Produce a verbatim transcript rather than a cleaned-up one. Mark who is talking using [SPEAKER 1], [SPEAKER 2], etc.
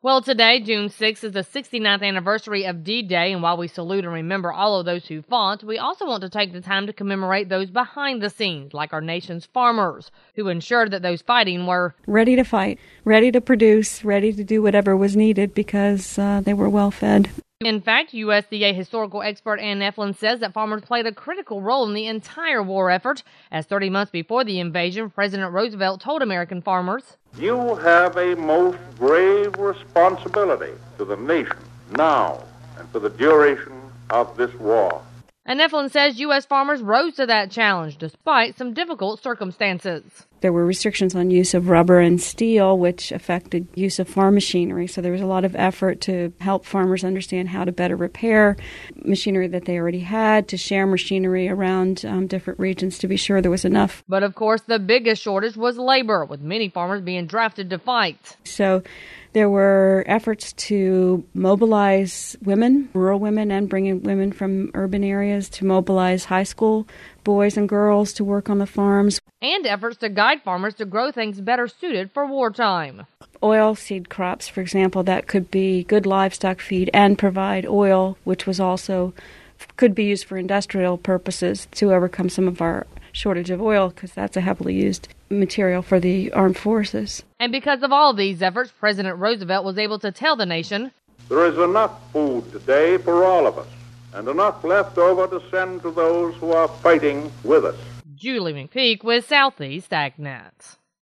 [SPEAKER 1] Well, today, June sixth, is the sixty-ninth anniversary of D-Day, and while we salute and remember all of those who fought, we also want to take the time to commemorate those behind the scenes, like our nation's farmers, who ensured that those fighting were
[SPEAKER 2] ready to fight, ready to produce, ready to do whatever was needed because uh, they were well fed.
[SPEAKER 1] In fact, U S D A historical expert Ann Eflin says that farmers played a critical role in the entire war effort, as thirty months before the invasion, President Roosevelt told American farmers,
[SPEAKER 3] "You have a most grave responsibility to the nation now and for the duration of this war."
[SPEAKER 1] And Eflin says U S farmers rose to that challenge despite some difficult circumstances.
[SPEAKER 2] There were restrictions on use of rubber and steel, which affected use of farm machinery. So there was a lot of effort to help farmers understand how to better repair machinery that they already had, to share machinery around um, different regions to be sure there was enough.
[SPEAKER 1] But of course, the biggest shortage was labor, with many farmers being drafted to fight.
[SPEAKER 2] So there were efforts to mobilize women, rural women, and bring in women from urban areas to mobilize high school boys and girls to work on the farms.
[SPEAKER 1] And efforts to guide farmers to grow things better suited for wartime.
[SPEAKER 2] Oil seed crops, for example, that could be good livestock feed and provide oil, which was also could be used for industrial purposes to overcome some of our shortage of oil, because that's a heavily used material for the armed forces.
[SPEAKER 1] And because of all these efforts, President Roosevelt was able to tell the nation,
[SPEAKER 3] "There is enough food today for all of us, and enough left over to send to those who are fighting with us."
[SPEAKER 1] Julie McPeak with Southeast AgNet.